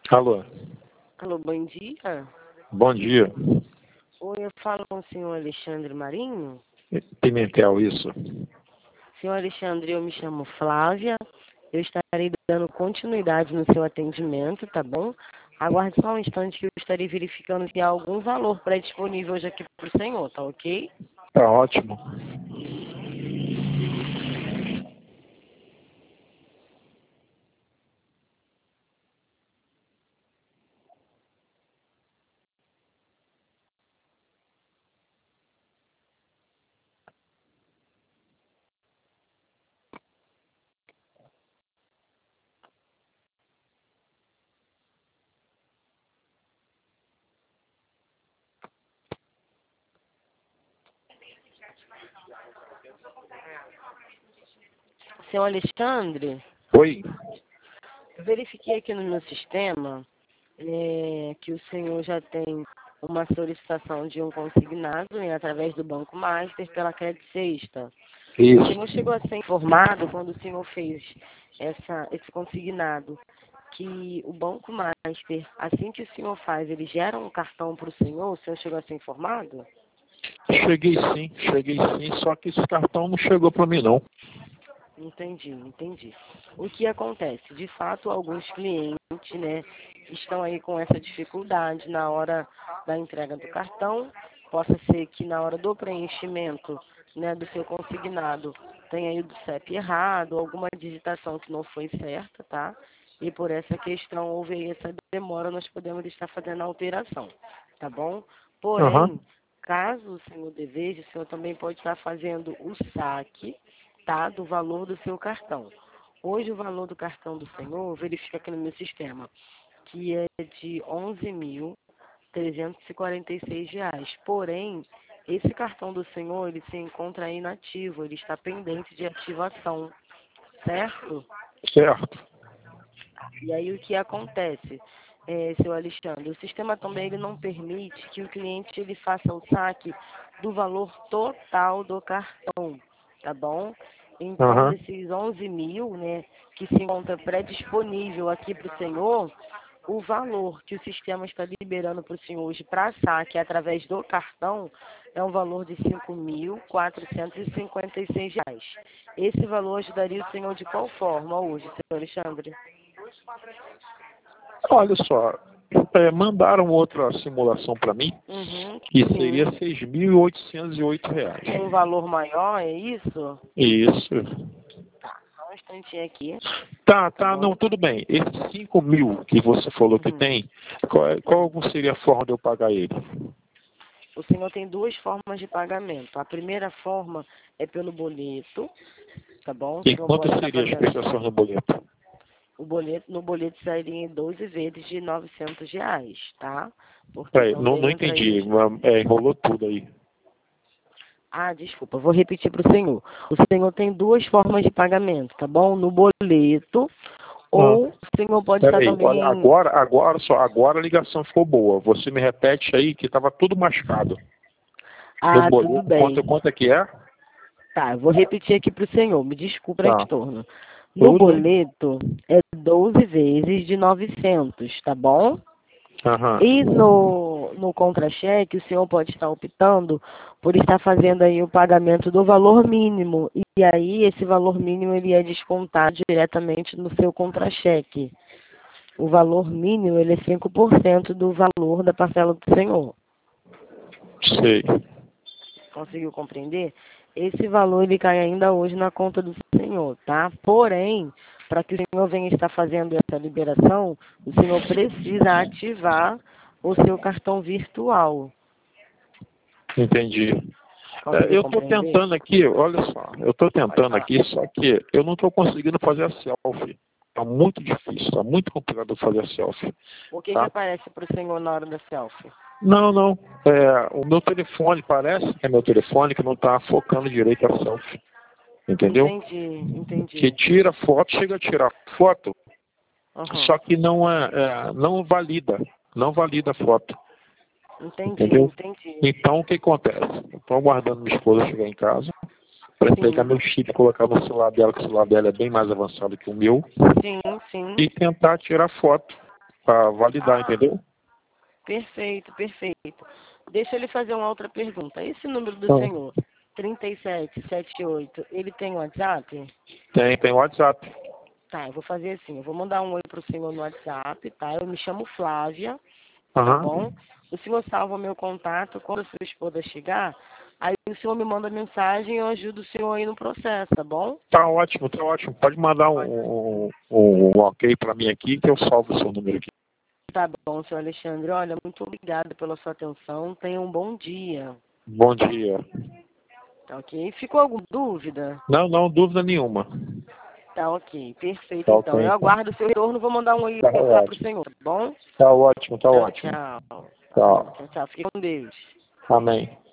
Alô, Alô, bom dia. bom dia. Oi, eu falo com o senhor Alexandre Marinho. Pimentel, isso. Senhor Alexandre, eu me chamo Flávia. Eu estarei dando continuidade no seu atendimento, tá bom? Aguarde só um instante que eu estarei verificando se há algum valor pré-disponível hoje aqui para o senhor, tá ok? Tá ótimo. Senhor Alexandre, Oi? eu verifiquei aqui no meu sistema que o senhor já tem uma solicitação de um consignado através do Banco Master pela Credit Sexta. O Isso. senhor chegou a ser informado quando o senhor fez esse consignado que o Banco Master, assim que o senhor faz, ele gera um cartão para o senhor chegou a ser informado? Cheguei sim, só que esse cartão não chegou para mim não. Entendi. O que acontece? De fato, alguns clientes, estão aí com essa dificuldade na hora da entrega do cartão. Possa ser que na hora do preenchimento, do seu consignado tenha aí do CEP errado, alguma digitação que não foi certa, tá? E por essa questão houve aí essa demora, nós podemos estar fazendo a alteração, tá bom? Aham. Porém, caso o senhor deseje, o senhor também pode estar fazendo o saque, tá, do valor do seu cartão. Hoje o valor do cartão do senhor, verifica aqui no meu sistema, que é de R$ 11.346. Porém, esse cartão do senhor, ele se encontra inativo, ele está pendente de ativação, certo? Certo. E aí o que acontece, seu Alexandre? O sistema também ele não permite que o cliente ele faça o saque do valor total do cartão, tá bom? Então, Aham. desses 11 mil, que se encontra pré-disponível aqui para o senhor, o valor que o sistema está liberando para o senhor hoje para saque através do cartão é um valor de R$ 5.456. Esse valor ajudaria o senhor de qual forma hoje, senhor Alexandre? Olha só, mandaram outra simulação para mim, Uhum, que sim. seria R$ 6.808. Um valor maior, é isso? Isso. Tá, só um instantinho aqui, tá Tá, bom? não, tudo bem. Esses 5.000 que você falou que Uhum. tem, qual seria a forma de eu pagar ele? O senhor tem duas formas de pagamento. A primeira forma é pelo boleto, tá bom? O E senhor quanto pode estar seria as fazendo prestações no boleto? no boleto sairia em 12 vezes de R$ 900, tá? Porque Peraí, não também entra aí entendi, nos... enrolou tudo aí. Ah, desculpa, vou repetir para o senhor. O senhor tem duas formas de pagamento, tá bom? No boleto, Ah. ou o senhor pode estar Peraí, também olha, em... agora a ligação ficou boa. Você me repete aí que estava tudo machucado. No Ah, tudo boleto, bem. quanto é que é? Tá, eu vou repetir aqui para o senhor, me desculpe o Tá, transtorno. No tudo bem. boleto é 12 vezes de 900, tá bom? Aham. E no contra-cheque, o senhor pode estar optando por estar fazendo aí o pagamento do valor mínimo. E aí, esse valor mínimo ele é descontado diretamente no seu contra-cheque. O valor mínimo ele é 5% do valor da parcela do senhor. Sei. Conseguiu compreender? Esse valor ele cai ainda hoje na conta do senhor, tá? Porém, para que o senhor venha estar fazendo essa liberação, o senhor precisa ativar o seu cartão virtual. Entendi. Conseguiu Eu estou compreender? tentando aqui, olha só, eu estou Pode tentando falar. aqui, só que eu não estou conseguindo fazer a selfie. Está muito difícil, está muito complicado fazer a selfie. O que Tá? aparece para o senhor na hora da selfie? Não. O meu telefone, parece que é meu telefone que não está focando direito a selfie. Entendeu? Que Entendi. tira foto, chega a tirar foto, Uhum. só que não valida. Não valida a foto. Entendeu? Entendi. Então, o que acontece? Eu estou aguardando minha esposa chegar em casa para pegar Sim, meu chip e colocar no celular dela, que o celular dela é bem mais avançado que o meu, sim. e tentar tirar foto. para validar, entendeu? Perfeito, perfeito. Deixa ele fazer uma outra pergunta. Esse número do senhor, 3778, ele tem WhatsApp? Tem WhatsApp. Tá, eu vou fazer assim, eu vou mandar um oi pro senhor no WhatsApp, tá? Eu me chamo Flávia, tá bom? O senhor salva o meu contato, quando a sua esposa chegar, aí o senhor me manda mensagem e eu ajudo o senhor aí no processo, tá bom? Tá ótimo, tá ótimo. Pode mandar um ok para mim aqui que eu salvo o seu número aqui. Tá bom, senhor Alexandre. Olha, muito obrigada pela sua atenção. Tenha um bom dia. Bom dia. Tá ok? Ficou alguma dúvida? Não, dúvida nenhuma. Tá ok, perfeito Tá então. ok, Eu então. aguardo o seu retorno, vou mandar um oi Tá lá pro ótimo. senhor, tá bom? Tá ótimo, tá Tchau, ótimo. tchau. Tá bom, Tchau. tchau, tchau. Fique com Deus. Amém.